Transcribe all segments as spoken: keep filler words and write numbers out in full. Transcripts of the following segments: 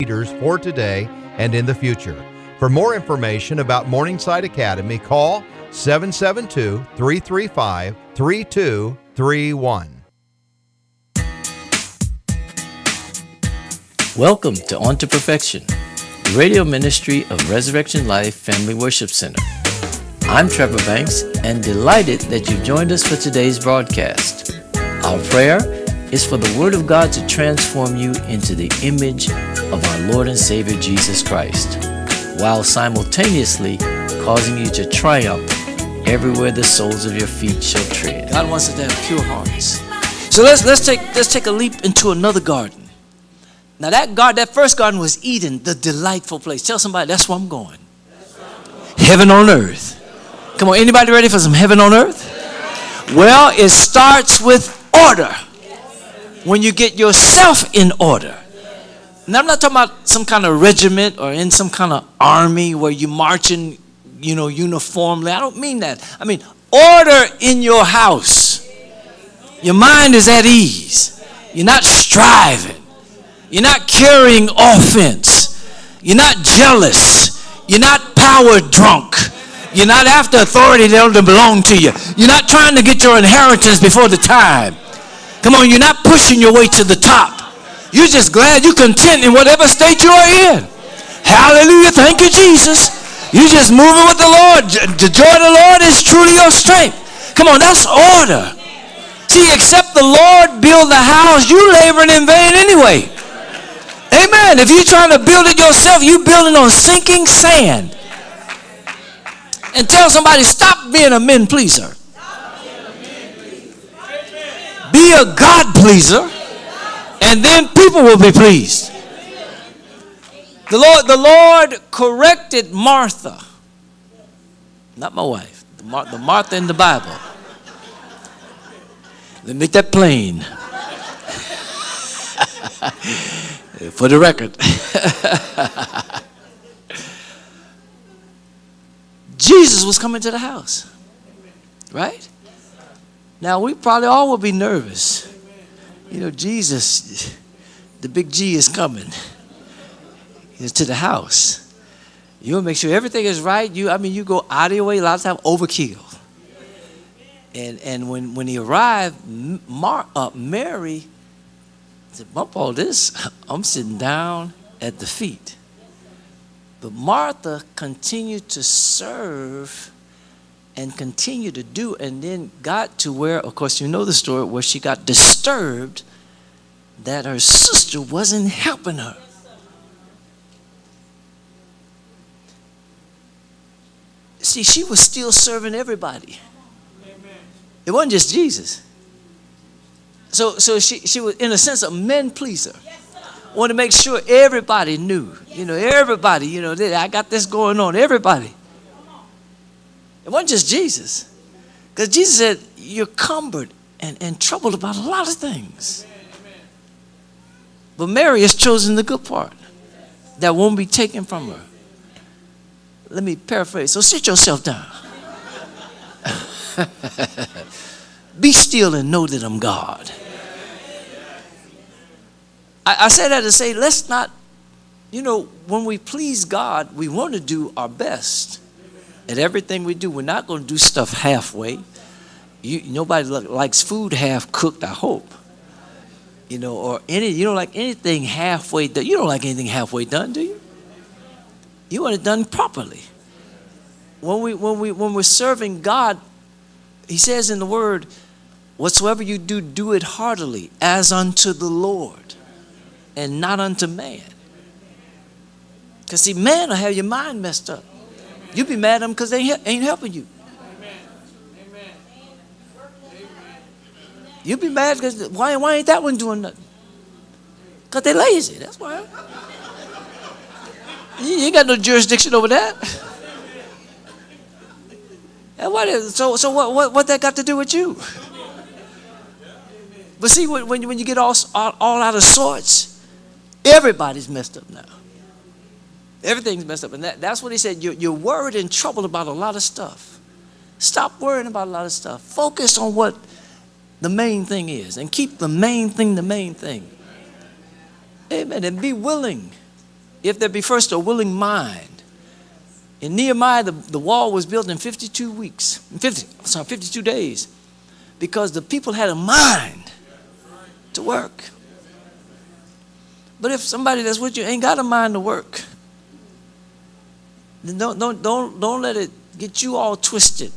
leaders for today and in the future. For more information about Morningside Academy, call seven seven two, three three five, three two three one. Welcome to On to Perfection, the radio ministry of Resurrection Life Family Worship Center. I'm Trevor Banks and delighted that you've joined us for today's broadcast. Our prayer is for the Word of God to transform you into the image of our Lord and Savior Jesus Christ, while simultaneously causing you to triumph everywhere the soles of your feet shall tread. God wants us to have pure hearts. So let's let's take let's take a leap into another garden. Now that garden, that first garden was Eden, the delightful place. Tell somebody, that's where I'm going. Heaven on earth. Come on, anybody ready for some heaven on earth? Well, it starts with order. When you get yourself in order. Now I'm not talking about some kind of regiment or in some kind of army where you marching, you know, uniformly. I don't mean that. I mean order in your house. Your mind is at ease. You're not striving. You're not carrying offense. You're not jealous. You're not power drunk. You're not after authority that don't belong to you. You're not trying to get your inheritance before the time. Come on, you're not pushing your way to the top. You're just glad you're content in whatever state you are in. Hallelujah. Thank you, Jesus. You're just moving with the Lord. The joy of the Lord is truly your strength. Come on, that's order. See, except the Lord build the house, you laboring in vain anyway. Amen. If you're trying to build it yourself, you're building on sinking sand. And tell somebody, stop being a men pleaser. Be a God pleaser, and then people will be pleased. The Lord, the Lord corrected Martha, not my wife, the, Mar- the Martha in the Bible. Let me make that plain. For the record. Jesus was coming to the house. Right? Now, we probably all will be nervous. You know, Jesus, the big G is coming. He's to the house. You want to make sure everything is right. You, I mean, you go out of your way, a lot of times overkill. And and when, when he arrived, Mar- uh, Mary said, bump all this. I'm sitting down at the feet. But Martha continued to serve and continued to do, and then got to where, of course, you know the story, where she got disturbed that her sister wasn't helping her. See, she was still serving everybody. It wasn't just Jesus. So, so she, she was, in a sense, a men pleaser. Want to make sure everybody knew. You know, everybody, you know, I got this going on. Everybody. It wasn't just Jesus. Because Jesus said, you're cumbered and, and troubled about a lot of things. But Mary has chosen the good part that won't be taken from her. Let me paraphrase. So sit yourself down. Be still and know that I'm God. I, I say that to say, let's not, you know, when we please God, we want to do our best at everything we do. We're not going to do stuff halfway. You, nobody likes food half cooked, I hope. You know, or any, you don't like anything halfway done. You don't like anything halfway done, do you? You want it done properly. When we when we when we're serving God, he says in the word, whatsoever you do, do it heartily, as unto the Lord, and not unto man. Because see, man will have your mind messed up. You be mad at them because they ain't helping you. You be mad because why, why ain't that one doing nothing? Because they're lazy. That's why. You ain't got no jurisdiction over that. And what is, so so what, what what that got to do with you? But see, when when you get all, all, all out of sorts, everybody's messed up now. Everything's messed up. And that, that's what he said. You're, you're worried and troubled about a lot of stuff. Stop worrying about a lot of stuff. Focus on what the main thing is. And keep the main thing the main thing. Amen. And be willing if there be first a willing mind. In Nehemiah, the, the wall was built in fifty-two weeks, fifty, sorry, fifty-two days, because the people had a mind to work. But if somebody that's with you ain't got a mind to work, then don't, don't, don't, don't let it get you all twisted.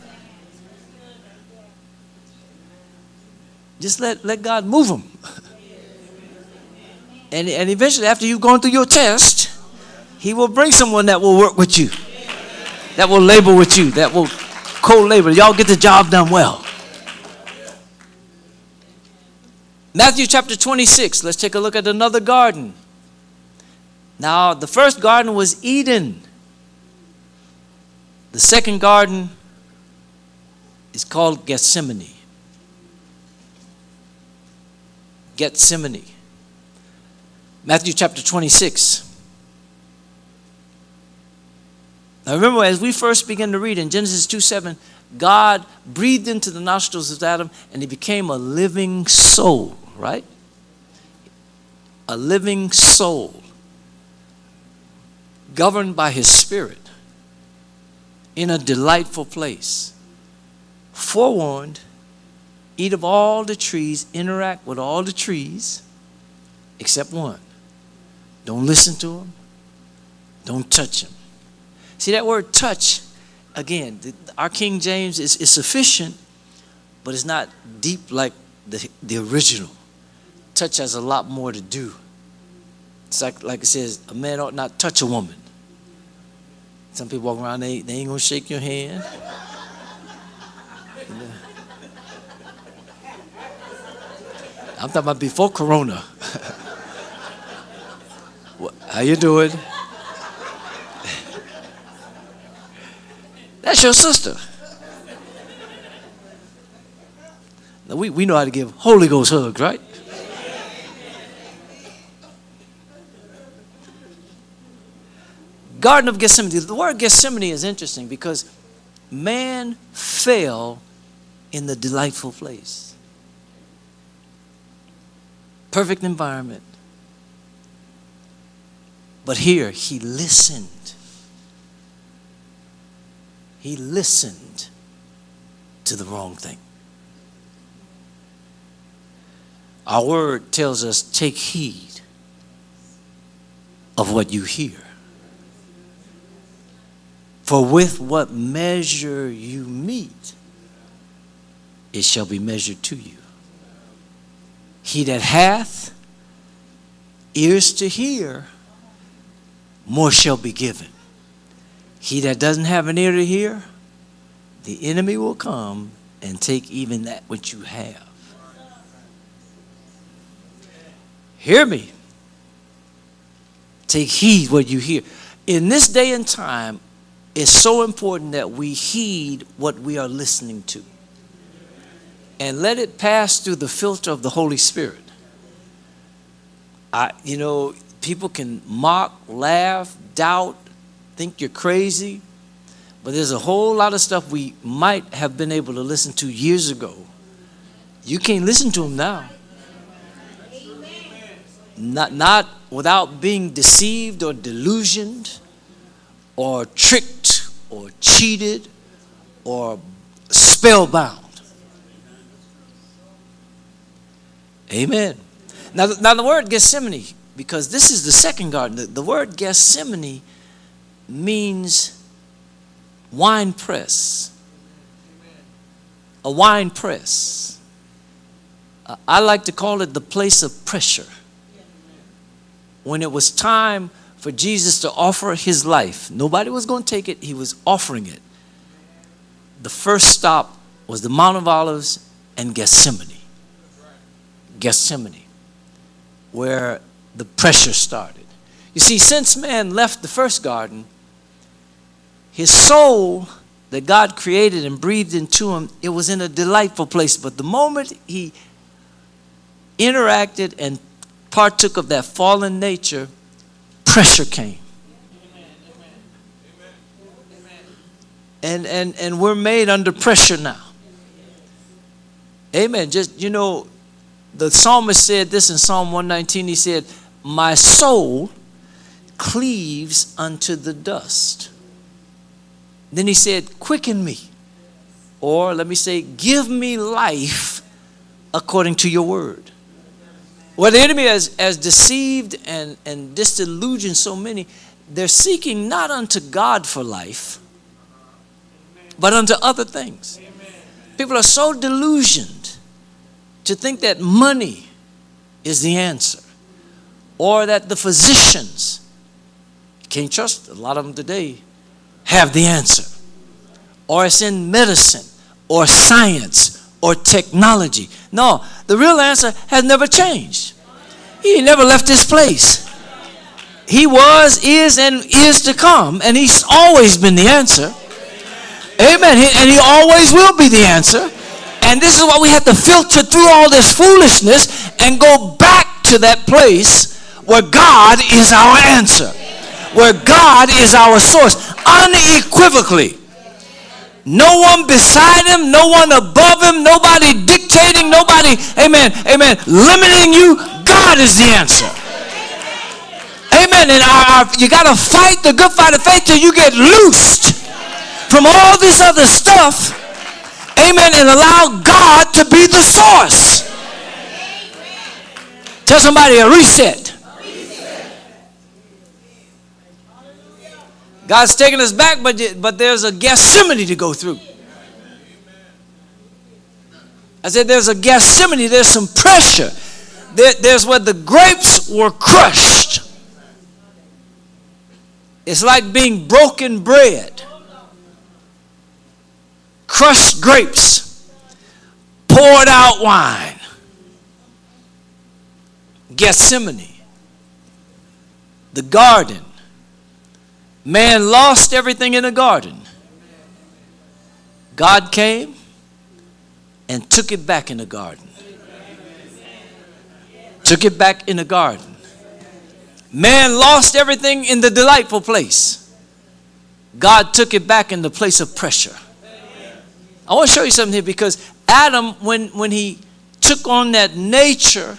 Just let, let God move them. And, and eventually, after you've gone through your test, He will bring someone that will work with you, that will labor with you, that will co-labor. Y'all get the job done well. Matthew chapter twenty-six. Let's take a look at another garden. Now, the first garden was Eden. The second garden is called Gethsemane. Gethsemane. Matthew chapter twenty-six. Now remember, as we first begin to read in Genesis two seven, God breathed into the nostrils of Adam and he became a living soul, right? A living soul, governed by his spirit, in a delightful place. Forewarned, eat of all the trees, interact with all the trees, except one. Don't listen to him. Don't touch him. See, that word touch, again, the, our King James is, is sufficient, but it's not deep like the, the original. Touch has a lot more to do. It's like, like it says, a man ought not touch a woman. Some people walk around, they, they ain't going to shake your hand. You know. I'm talking about before Corona. How you doing? That's your sister. Now we, we know how to give Holy Ghost hugs, right? Garden of Gethsemane. The word Gethsemane is interesting because man fell in the delightful place. Perfect environment. But here he listened. He listened to the wrong thing. Our word tells us, take heed of what you hear. For with what measure you meet, it shall be measured to you. He that hath ears to hear, more shall be given. He that doesn't have an ear to hear, the enemy will come and take even that which you have. Hear me. Take heed what you hear. In this day and time, it's so important that we heed what we are listening to. And let it pass through the filter of the Holy Spirit. I, you know, people can mock, laugh, doubt, think you're crazy, but there's a whole lot of stuff we might have been able to listen to years ago. You can't listen to them now. Not, not without being deceived or delusioned or tricked or cheated or spellbound. Amen. Now, now the word Gethsemane, because this is the second garden, the, the word Gethsemane means wine press. A wine press. Uh, I like to call it the place of pressure. When it was time for Jesus to offer his life, nobody was going to take it, he was offering it. The first stop was the Mount of Olives and Gethsemane. Gethsemane, where the pressure started. You see, since man left the first garden, his soul that God created and breathed into him, it was in a delightful place. But the moment he interacted and partook of that fallen nature, pressure came. And, and, and we're made under pressure now. Amen. Just, you know, the psalmist said this in Psalm one nineteen. He said, my soul cleaves unto the dust. Then he said, quicken me. Or let me say, give me life according to your word. Well, the enemy has, has deceived and, and disillusioned so many. They're seeking not unto God for life, but unto other things. People are so delusioned to think that money is the answer, or that the physicians, you can't trust a lot of them today, have the answer, or it's in medicine or science or technology. No, the real answer has never changed. He never left this place. He was, is, and is to come, and he's always been the answer. Amen. And he always will be the answer. And this is why we have to filter through all this foolishness and go back to that place where God is our answer, where God is our source, unequivocally. No one beside him, no one above him, nobody dictating, nobody, amen, amen, limiting you. God is the answer. Amen. And our, our, you got to fight the good fight of faith till you get loosed from all this other stuff, amen, and allow God to be the source. Tell somebody a reset. God's taking us back, but, but there's a Gethsemane to go through. I said there's a Gethsemane, there's some pressure. There, there's where the grapes were crushed. It's like being broken bread. Crushed grapes, poured out wine. Gethsemane, the garden. Man lost everything in the garden. God came and took it back in the garden. Took it back in the garden. Man lost everything in the delightful place. God took it back in the place of pressure. I want to show you something here, because Adam, when, when he took on that nature,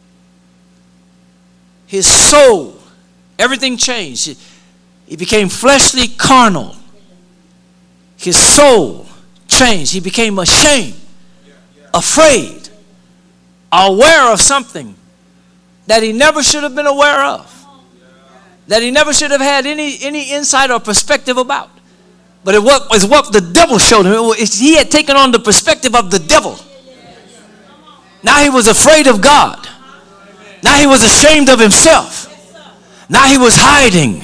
his soul, everything changed. He, he became fleshly, carnal. His soul changed. He became ashamed, afraid, aware of something that he never should have been aware of, that he never should have had any, any insight or perspective about. But it was what the devil showed him. He had taken on the perspective of the devil. Now he was afraid of God. Now he was ashamed of himself. Now he was hiding,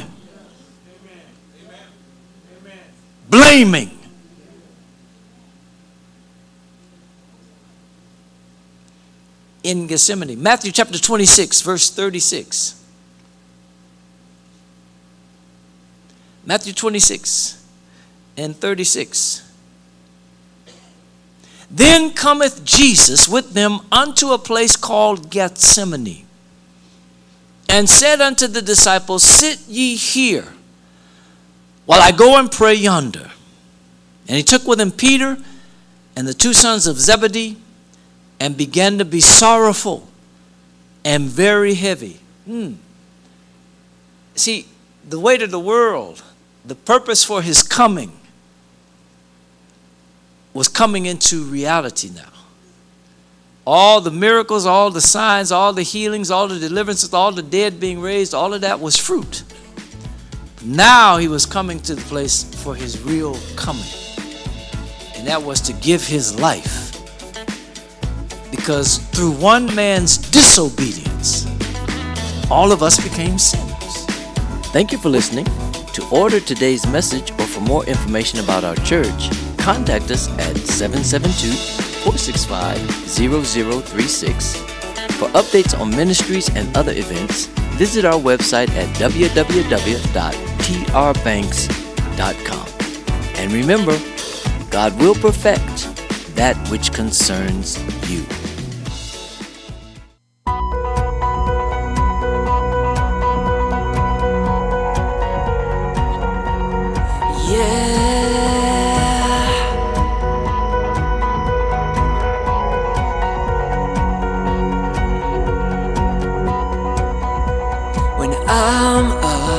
blaming. In Gethsemane, Matthew chapter twenty-six, verse thirty-six. Matthew twenty-six and thirty-six. Then cometh Jesus with them unto a place called Gethsemane, and said unto the disciples, sit ye here, while I go and pray yonder. And he took with him Peter and the two sons of Zebedee, and began to be sorrowful and very heavy. Hmm. See, the weight of the world, the purpose for his coming, was coming into reality now. All the miracles, all the signs, all the healings, all the deliverances, all the dead being raised, all of that was fruit. Now he was coming to the place for his real coming. And that was to give his life. Because through one man's disobedience, all of us became sinners. Thank you for listening. To order today's message or for more information about our church, contact us at seven seven two, four six five, zero zero three six. For updates on ministries and other events, visit our website at w w w dot t r banks dot com. And remember, God will perfect that which concerns you.